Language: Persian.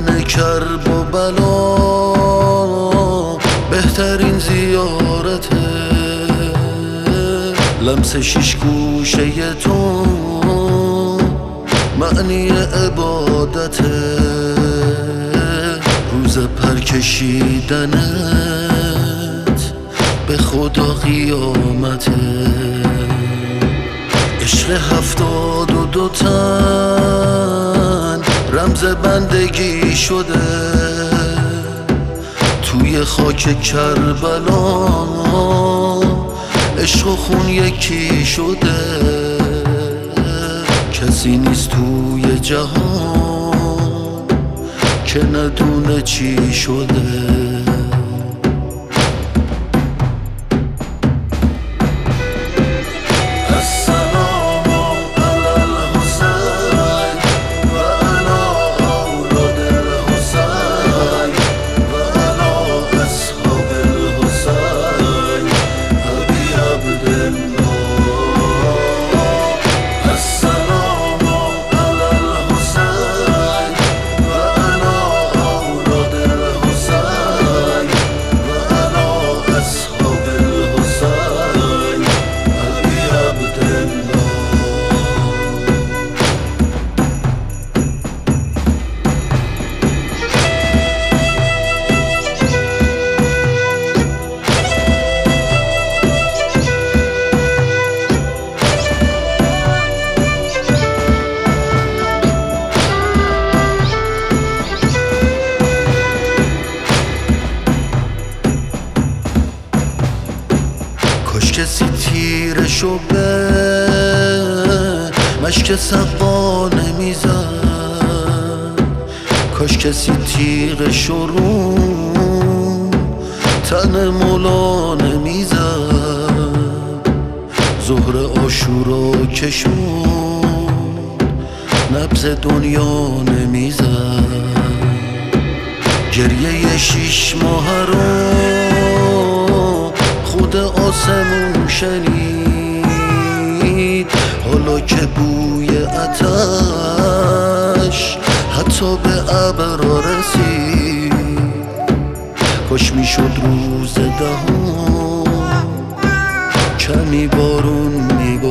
دیدن کرب و بلا بهترین زیارته، لمس شیش گوشه تو معنی عبادته، روز پر کشیدنت به خدا قیامته. عشق 72 تن رمز بندگی شده، توی خاک کربلا عشق و خون یکی شده. کسی نیست توی جهان که ندونه چی شده. کاش کسی تیرشو به مشک سقا نمیزد، کاش کسی تیغشو رو تن مولا نمیزد. ظهر عاشورا کشون نبض دنیا نمیزد، گریه 6 ماه رو خود آسمون شنید، حالا که بوی آتش حتی به ابرا رسید. کاش میشد روز 10 کمی بارون میبارید.